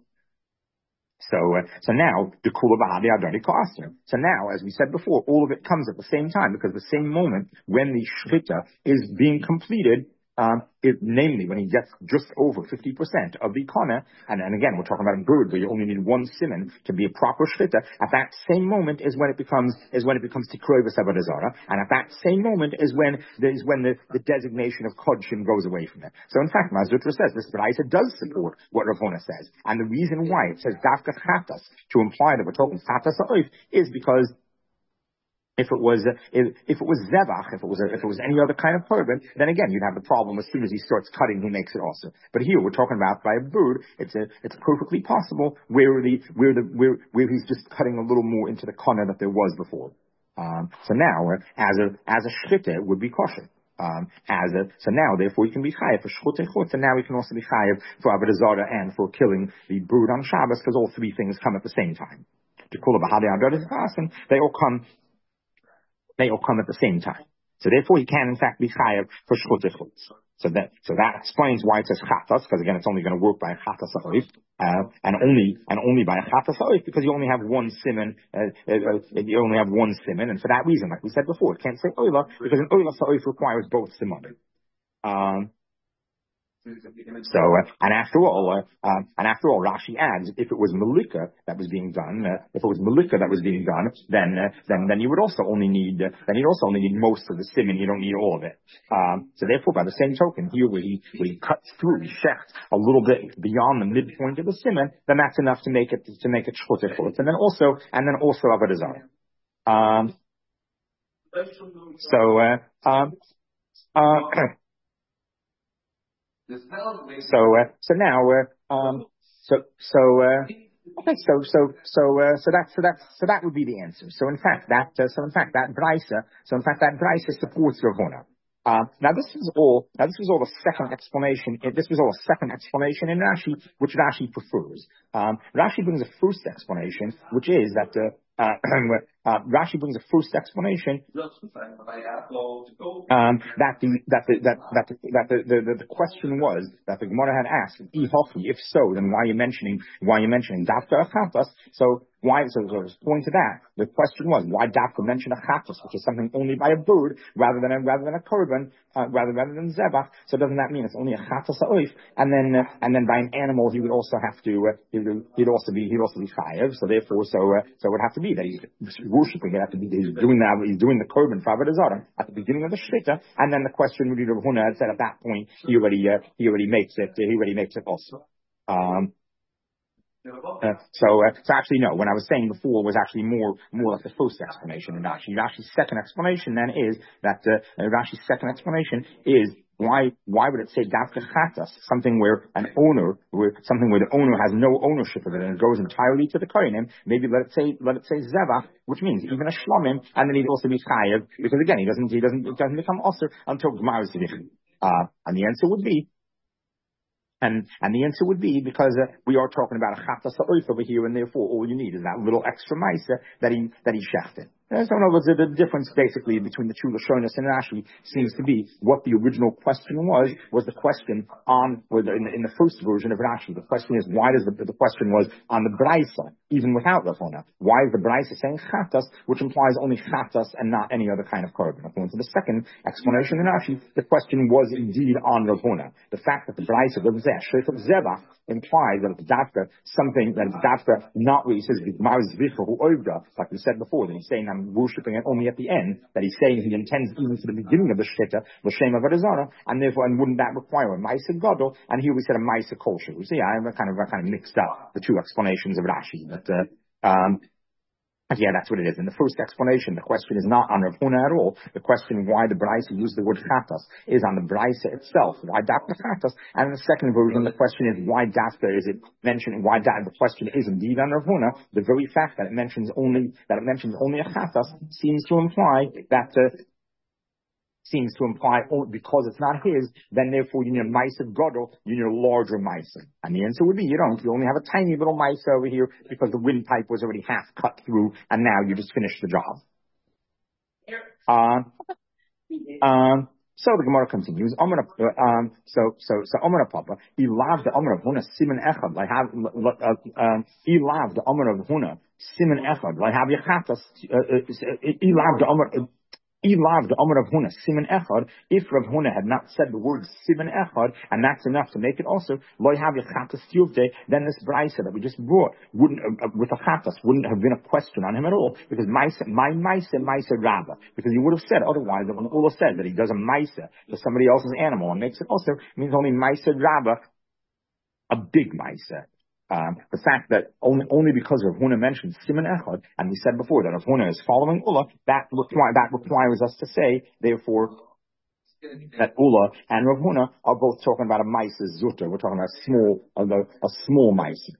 So now, the kula b'hadi adari ka'aser. So now, as we said before, all of it comes at the same time, because the same moment when the shchita is being completed, namely when he gets just over 50% of the kana, and again, we're talking about a bird where you only need one siman to be a proper shchita. At that same moment is when it becomes tikroivus avodah, and at that same moment is when the designation of kodshim goes away from it. So in fact, Mazutra says this Braisa does support what Rav Huna says, and the reason why it says dafka chatas to imply that we're talking chatas ha'oif is because if it was zevach, if it was any other kind of korban, then again you'd have the problem. As soon as he starts cutting, he makes it also. But here we're talking about by a bird. It's perfectly possible where he's just cutting a little more into the kana that there was before. So now as a shchita would be kosher. So now therefore you can be chayav for shchut echut, and now we can also be chayav for avodah zarah and for killing the bird on Shabbos, because all three things come at the same time. They all come at the same time. So therefore he can in fact be chayav for shchut echut. So that explains why it says chatas, because again it's only going to work by a chatas ha'oif, and only by a chatas ha'oif, because you only have one siman, and for that reason, like we said before, it can't say oila, because an oila ha'oif requires both siman. And after all, Rashi adds, if it was malika that was being done, then you would also only need, most of the siman. You don't need all of it. So therefore, by the same token, here where he cuts through, he shechts a little bit beyond the midpoint of the siman, then that's enough to make it shchut echut, and then also avodah zarah. So now, that would be the answer. So in fact that Brisa supports Rav Huna. Now this was all the second explanation. This was all a second explanation in Rashi, which Rashi prefers. Rashi brings a first explanation, which is that Rashi brings a first explanation the question was that the Gemara had asked, if so, then why are you mentioning Dafka Achatas? So why? So there was point to that. The question was why Dafka mention Achatas, which is something only by a bird rather than a korban, rather than zebach. So doesn't that mean it's only a Chatas ha'oif? And then by an animal he would also have to he'd also be chayav. So therefore, so it would have to be that he's worshiping. It have to be he's doing the korban for Avodah Zarah at the beginning of the shita, and then the question would be Rav Huna had said at that point he already makes it also. So actually no, when I was saying before was actually more like the first explanation in Rashi. Rashi's second explanation then is that Rashi's second explanation is why would it say Dafka Chatas, something where the owner has no ownership of it and it goes entirely to the Kohanim? Maybe let it say Zevach, which means even a Shlomim, and then he'd also be Chayev, because again he doesn't become Osir until Gemara is and the answer would be because we are talking about a chatas ha'oif over here, and therefore all you need is that little extra ma'isa that he shechted. So in other words, the difference basically between the two Lashonos and Rashi seems to be what the original question was the question in the first version of Rashi. The question is why does the question was on the Braisa, even without Rav Huna. Why is the Braisa saying chatas, which implies only chatas and not any other kind of korban? According to the second explanation in Rashi, the question was indeed on Rav Huna. The fact that the Braisa doesn't say Sheikhov Zebach implies that it's dafka something that it's dafka not where he says like we said before, that he's saying I'm worshipping it only at the end, that he's saying he intends even to the beginning of the shita, the Shem of Arizona, and therefore, and wouldn't that require a Maisa Gadol? And here we said a Maisa Kosher. So yeah, I kind of mixed up the two explanations of Rashi, but yeah, that's what it is. In the first explanation, the question is not on Rav Huna at all. The question why the Braisa used the word chatas is on the Braisa itself. Why dafka chatas? And in the second version, the question is why dafka is it mentioned? The question is indeed on Rav Huna. The very fact that it mentions only a chatas seems to imply because it's not his, then therefore you need a Maisa Gadol, you need a larger Maisa. And the answer would be you don't. You only have a tiny little Maisa over here because the windpipe was already half cut through and now you just finished the job. So the Gemara continues. So Amar Papa, he loved the Amar of Huna Siman Echad. He loved the Amar of Huna Siman Echad. Like have Yechatas. He loved the Amar. Ilav the Amar of Huna Siman Echad. If Rav Huna had not said the word Siman Echad, and that's enough to make it also loy have Chatas Tiyuvte, then this Braisa that we just brought wouldn't with a Chatas wouldn't have been a question on him at all, because Maisa Rabba, because he would have said otherwise that when Allah said that he does a Maisa for somebody else's animal and makes it also means only Maisa Rabba, a big Maisa. The fact that only because Rav Huna mentioned Siman Echad, and we said before that Rav Huna is following Ula, that requires us to say, therefore, that Ula and Rav Huna are both talking about a Maisa Zutter. We're talking about a small Maisa.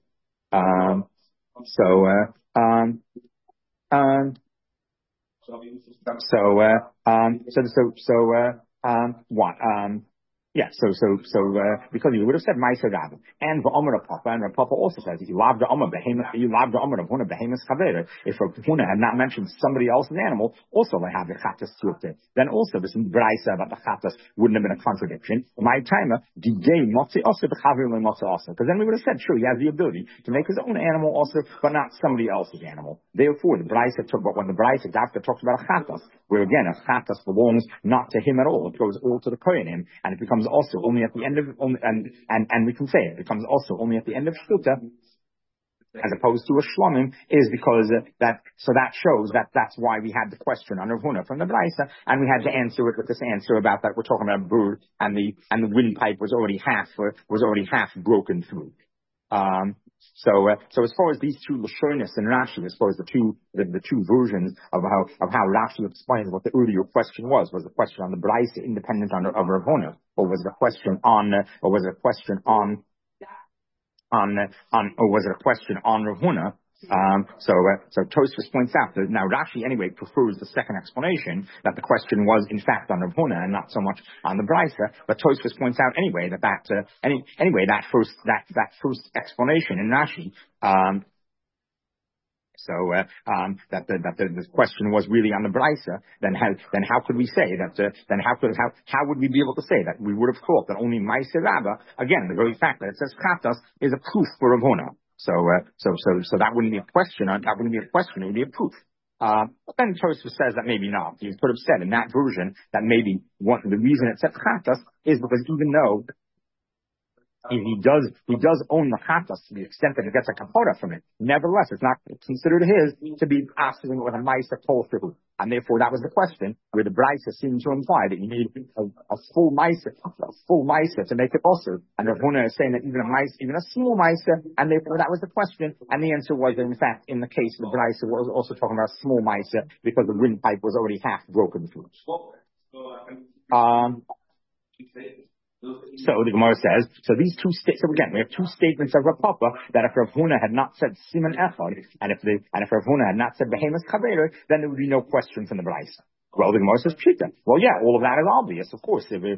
Because he would have said Maisa Rabba and V'Omer Papa, and Rav Papa also says he loved the Omer of Huna behemoth Chaver. If Rav Huna had not mentioned somebody else's animal, also they have the Chatas Tiyuvte. Then also this Braisa about the Chatas wouldn't have been a contradiction. My timer, Digay Motzi also the Chaver Motzi also, because then we would have said, sure, he has the ability to make his own animal also, but not somebody else's animal. Therefore, the Braisa when the Braisa Dafka talks about a Chatas, where again a Chatas belongs not to him at all, it goes all to the Kohanim, and it becomes also only at the end of and we can say it becomes also only at the end of Shluta as opposed to a Shlomim is because that shows that's why we had the question on Rav Huna from the Braisa, and we had to answer it with this answer about that we're talking about a bird and the windpipe was already half broken through. So as far as these two Lashonis and Rashi, as far as the two versions of how Rashi explains what the earlier question was the question on the Braisa independent of Rav Huna, or was it a question on Rav Huna? So Tosfos points out that now Rashi anyway prefers the second explanation, that the question was in fact on Rav Huna and not so much on the Braisa. But Tosfos points out anyway that first explanation in Rashi So that the question was really on the brisa. Then how could we say that? How would we be able to say that? We would have thought that only Maisa Rabba, again, the very fact that it says Chatas is a proof for Rav Huna. So that wouldn't be a question. That wouldn't be a question. It would be a proof. But then Tosfos says that maybe not. He could have said in that version that maybe the reason it says Chatas is because even though he does own the chatas to the extent that he gets a kapara from it. Nevertheless, it's not considered his to be asking with a ma'aser kol through. And therefore, that was the question where the brisa seemed to imply that you need a full ma'aser to make it also. And Rav Huna is saying that even a small ma'aser, and therefore that was the question. And the answer was that in fact, in the case of the brisa, was also talking about a small ma'aser because the windpipe was already half broken through. So the Gemara says, so these two statements, so again, we have two statements of Rav Papa that if Rav Huna had not said Siman Echad, and if Rav Huna had not said Behemoth Chaver, then there would be no question from the Brisa. Well, the Gemara says Pshita. Well, yeah, all of that is obvious. Of course, the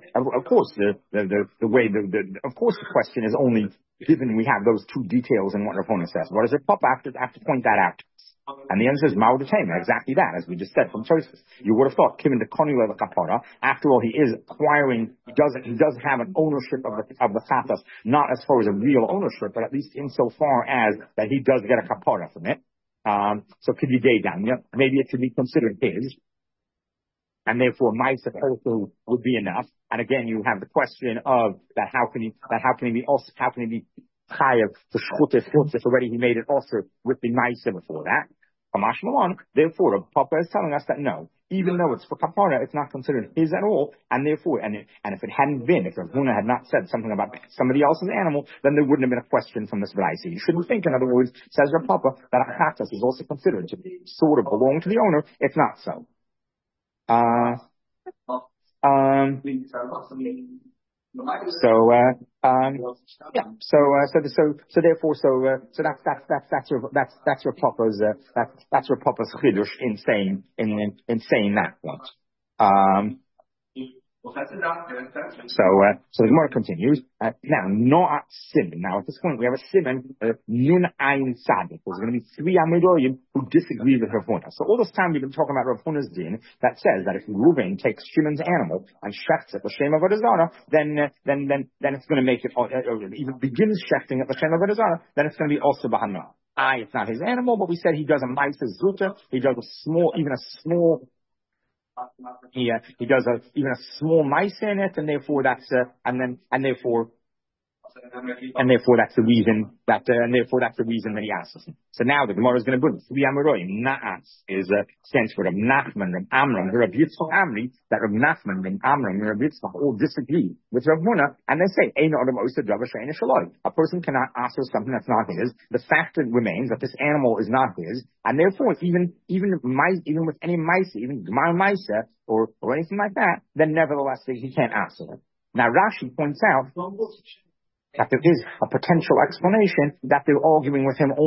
question is only given we have those two details in what Rav Huna says. What does Rav Papa have to point that out? And the answer is Ma'od Tema, exactly that, as we just said from Tosfos. You would have thought, given the Konula of the Kapara, after all, he is acquiring, he does have an ownership of the Chatas, not as far as a real ownership, but at least insofar as that he does get a Kapara from it. So could you day down? Yeah, maybe it could be considered his. And therefore, Ma'aser also would be enough. And again, you have the question of that how can he be chayav to shchutis if already he made it also with the Ma'aser before that. Kamash Malon. Therefore, Papa is telling us that no, even though it's for kapara, it's not considered his at all, and therefore, and if it hadn't been, if Rav Huna had not said something about somebody else's animal, then there wouldn't have been a question from this Braisa. You shouldn't think, in other words, says Rav Papa, that a chatas is also considered to sort of belong to the owner. It's not so. That's your Papa's chidush in saying that one. So the Gemara continues. Now, not siman. Now, at this point, we have a siman, nun ein sadik. There's going to be three Amiroyim who disagree with Rav Huna. So all this time we've been talking about Rav Huna's din that says that if Reuven takes Shimon's animal and shechts it l'shem avodah zarah, then it's going to make it, or even begins shechting it l'shem avodah zarah, then it's going to be also b'hana. It's not his animal, but we said he does a ma'aser zuta. He does a small. He does even a small mice in it, and therefore that's the reason that he asks us. So now the Gemara is going to bring three Amoraim. Na'as is stands for Rav Nachman, Rav Amram, Rav Yitzchak Amri. That Rav Nachman, Rav Amram, and Rav Yitzchak all disagree with Rav Huna, and they say a person cannot ask for something that's not his. The fact remains that this animal is not his, and therefore even with any mice, even Gemar mice or anything like that, then nevertheless he can't ask for it. Now Rashi points out that there is a potential explanation that they're arguing with him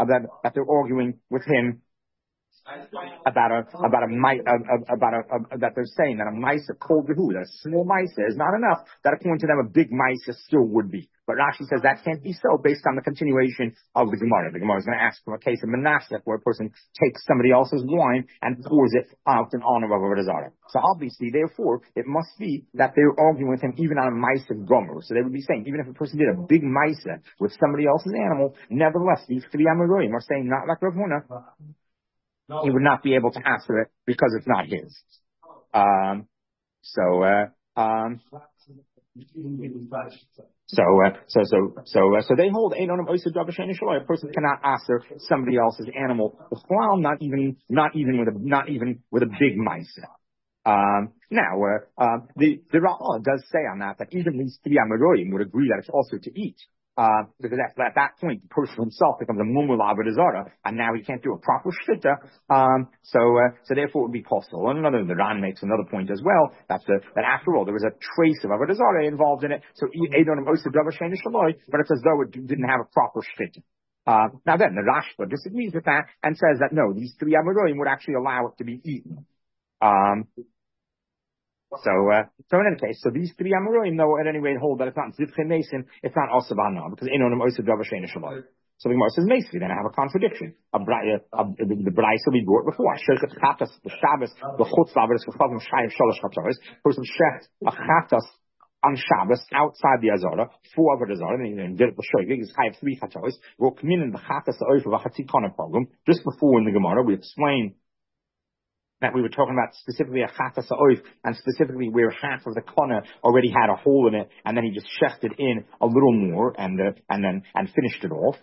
that they're saying that a mice called Yehuda, that a small mice is not enough, that according to them a big mice still would be. But Rashi says that can't be so based on the continuation of the Gemara. The Gemara is going to ask from a case of Menashe where a person takes somebody else's wine and pours it out in honor of Avodah Zarah. So obviously, therefore, it must be that they're arguing with him even on a mice of Gomer. So they would be saying, even if a person did a big mice with somebody else's animal, nevertheless, these three Amoraim are saying, not like Rav Huna, he would not be able to answer it because it's not his. So they hold a person cannot answer somebody else's animal, not even with a big mice. The Ra'ah does say on that even these three Amoraim would agree that it's also to eat. Because at that point, the person himself becomes a mumul avodah zarah, and now he can't do a proper shita. So therefore it would be possible. And the Ran makes another point as well, that after all, there was a trace of avodah zarah involved in it, so but it's as though it didn't have a proper shita. Now then, the Rashba disagrees with that and says that no, these three Amoraim would actually allow it to be eaten. So in any case, these three Amoraim, though, at any rate, hold that it's not Zivche Mason, it's not also Bana, because Einonim Oisa Dava Sheina Shaloi. So the Gemara says, basically, then I have a contradiction. The Braisa we brought before. Shechet chatas, the Shabbos, the chutz laveris, the chavim shayiv shalosh chatoris. Person shecht a chatas on Shabbos outside the Azara, 4 over the Azara, and did it the Shoigig, is chayiv 3 chatoris. We'll come in the chatas oif of a chatzikona problem. Just before in the Gemara, we explained that we were talking about specifically a chatas oif, and specifically where half of the kona already had a hole in it, and then he just shechted in a little more, and finished it off.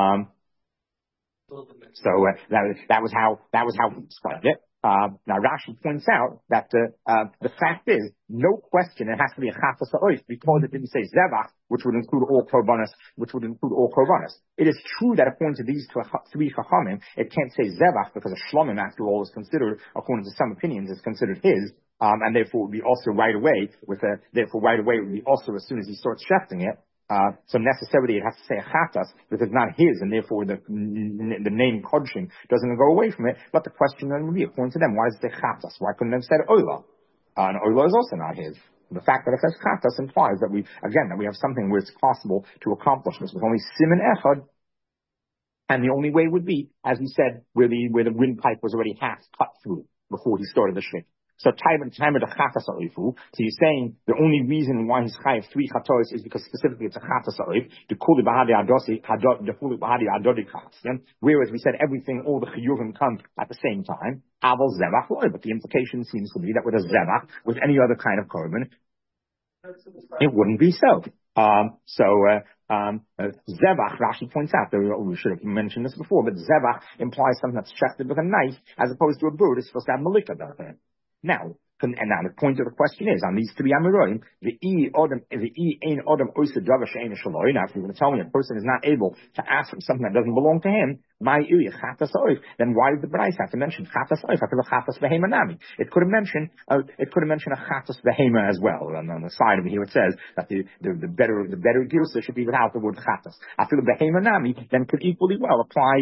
That was how he described it. Now Rashi points out that the fact is, no question, it has to be a chatas ha'oif because it didn't say zevach, which would include all korbanos. It is true that according to these 3 chachamim, it can't say zevach because a shlomim, after all, is considered, according to some opinions, is considered his, and therefore would be also right away it would be also as soon as he starts shefting it. So necessarily it has to say a chatas because it's not his, and therefore the name kodshim doesn't go away from it. But the question then would be, according to them, why does it say chatas? Why couldn't they have said oila? And oila is also not his. The fact that it says chatas implies that we have something where it's possible to accomplish this with only siman echad, and the only way would be, as we said, where the windpipe was already half cut through before he started the shmit. So time of the chatas ha'oifu. So you're saying the only reason why he's chayav 3 chatois is because specifically it's a chatas ha'oif. The kuli bahadi adosi, the kuli bahadi adodi chatas. Whereas we said everything, all the chiyuvim come at the same time. Aval zevach loy. But the implication seems to be that with a zevach, with any other kind of korban, it wouldn't be so. Zevach, Rashi points out, we should have mentioned this before, but zevach implies something that's shechted with a knife, as opposed to a bird. It's supposed to have malika down there. Now the point of the question is, on these 3 Amiroim, the ein odom oisa dava she'ein shaloi. Now, if you're going to tell me a person is not able to ask for something that doesn't belong to him, my chatas oif, then why did the Brais have to mention chatas oif after the chatas behema nami? It could have mentioned a chatas behema as well. And on the side of it here it says that the better girsa should be without the word chatas. After the behema nami, then could equally well apply.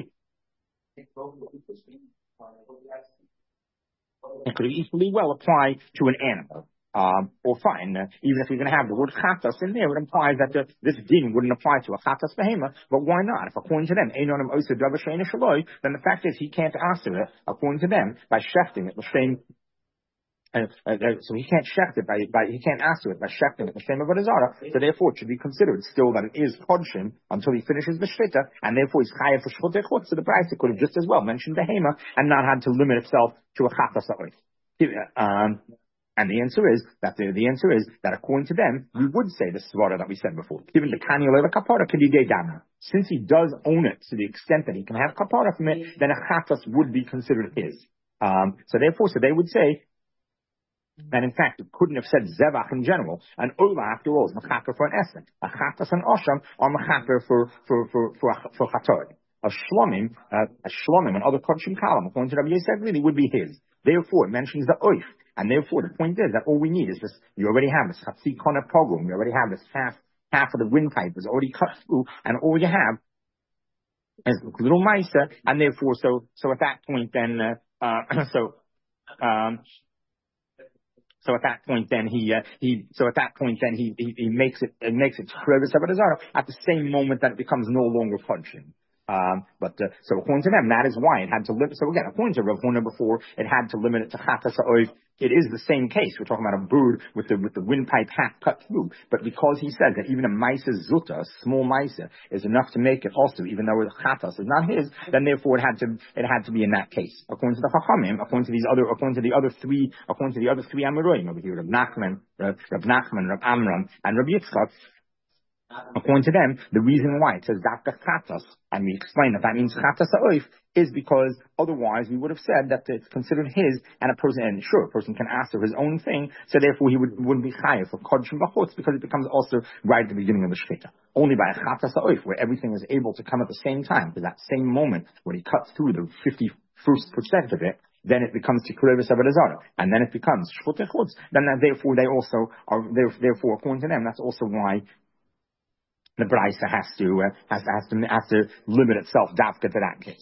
It could equally well apply to an animal. Or fine, even if you're going to have the word chatas in there, it implies that this din wouldn't apply to a chatas behema. But why not? If according to them, einonim oisa dava she'ein shaloi, then the fact is he can't answer it according to them by shefting it l'shem. So he can't shecht it he can't answer it by shefting it l'shem of Azara. So therefore, it should be considered still that it is kodshim until he finishes the shvita, and therefore he's chayav for shchutei chutz. So the Brais could have just as well mentioned behema and not had to limit itself to a chatas ha'oif. And the answer is that according to them, we would say the svara that we said before. Given the kani oleva kapara kedidei dama. Since he does own it to the extent that he can have kapara from it, then a chatas would be considered his. So they would say that in fact it couldn't have said zevach in general. And ola, after all, is mechaper for an esek. A chatas and osham are mechaper for chator. A shlomim and other kodshim kalam, according to Rabbi Yosef, really would be his. Therefore, it mentions the oif. And therefore, the point is that all we need is this. You already have this chatzi kona pogrom. You already have this half of the windpipe is already cut through, and all you have is a little meiser. And therefore, so at that point, then he makes it krevis avodah at the same moment that it becomes no longer function. So according to them, that is why it had to limit. So again, according to Rav Huna before, it had to limit it to chatas ha'oif. It is the same case. We're talking about a bird with the windpipe half cut through. But because he says that even a maisa zuta, a small maisa, is enough to make it also, even though the chatas is not his, then therefore it had to be in that case. According to the chachamim, according to the other three Amoraim over here, Rav Nachman, Rav Amram, and Rav Yitzchak. According to them, the reason why it says Dafka Chatas, and we explain that means Chatas Ha'oif, is because otherwise we would have said that it's considered his, and a person can ask for his own thing, so therefore he wouldn't be chayav for Kodshim B'chutz, because it becomes also right at the beginning of the Shkita. Only by a Chatas Ha'oif, where everything is able to come at the same time, because that same moment when he cuts through the 51% of it, then it becomes Tikkurevis Avodah Zarah, and then it becomes Shchutei Chutz. Then therefore they also are, therefore according to them, that's also why the Braisa has to limit itself dafka to that case.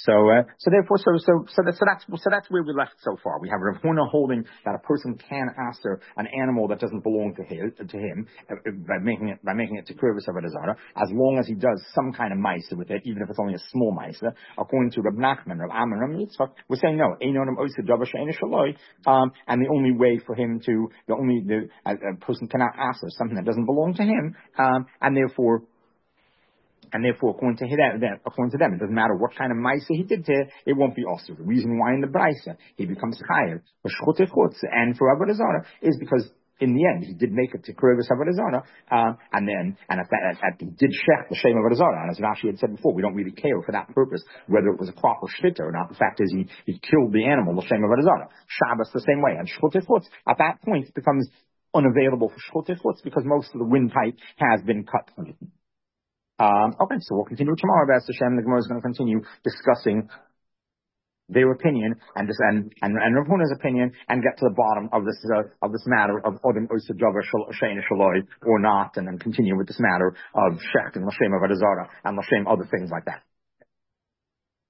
That's where we left so far. We have Rav Huna holding that a person can aser an animal that doesn't belong to him by making it to Kurvis Avodah Zarah, as long as he does some kind of ma'isa with it, even if it's only a small ma'isa. According to Rav Nachman, Rav Amnon, Rav Yitzchak, we're saying no. And the only way for him to, a person cannot aser something that doesn't belong to him, and therefore, according to them, it doesn't matter what kind of ma'isa he did to it, it won't be also. The reason why in the brisa he becomes chayav for shchutei chutz and for avodah zarah is because in the end he did make it to kurvus avodah zarah, and he did shech the shem avodah zarah. And as Rashi had said before, we don't really care for that purpose whether it was a proper shvita or not. The fact is he killed the animal the shem avodah zarah. Shabbos the same way, and shchutei chutz at that point becomes unavailable for shchutei chutz because most of the windpipe has been cut from it. Okay, so we'll continue tomorrow. B'ez Hashem, the Gemara is going to continue discussing their opinion and Rav Huna's opinion, and get to the bottom of this matter of Odin Oisadavar Shein Shaloi or not, and then continue with this matter of Shech and Lashem Avodah Zarah and Lashem other things like that.